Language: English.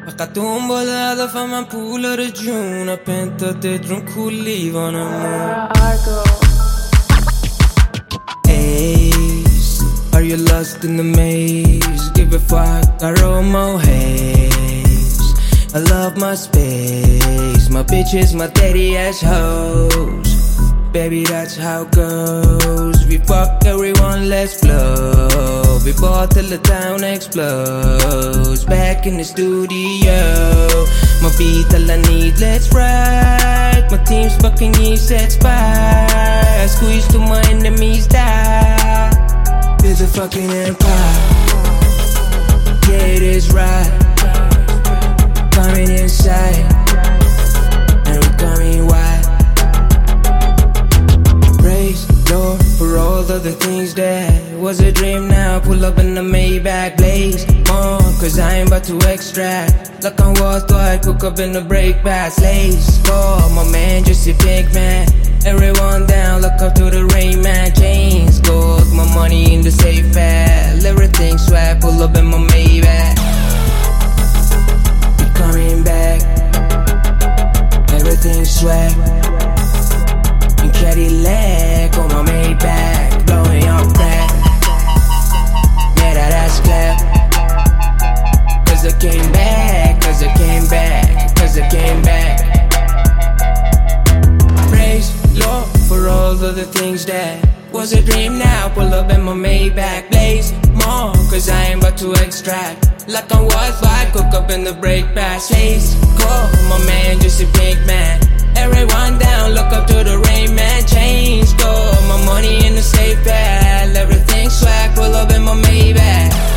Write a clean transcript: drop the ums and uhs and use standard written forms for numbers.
فقط دنبال هدفم من پول جون پنتا تدرون کولیوانم Ace, are you lost in the maze? Give a fuck, I roll more haze. I love my space, my bitches, my daddy ass hoes. Baby, that's how it goes. We fuck everyone, let's flow. We ball till the town explodes. Back in the studio, my beat all I need, let's ride. My team's fucking east, let's buy. Squeeze till my enemies die. Build a fucking empire. Yeah, it is right. Coming inside, and we're coming wide. Praise Lord for all of the things that was a dream now. Pull up in the Maybach, blaze on, cause I ain't about to extract. Like on Wall Street, cook up in the break bad slaves. Oh, my man, just a big man. Everyone down, look up to the rain man. Chains, gold, my money in the safe bag. Everything swag, pull up in my Maybach. We coming back. Everything swag. In Cadillac on my Maybach, blowing up back. Yeah, that ass clap. Cause I came back, cause I came back, cause I came back. Praise Lord for all of the things that was a dream now. Pull up in my Maybach, blaze more, cause I ain't about to extract. Like on Wi-Fi, cook up in the break bad slaves. Call my man, just a big man. Everyone down, look up to the rain man. Change, go, my money in the safe bag. Everything swag, pull up in my Maybach.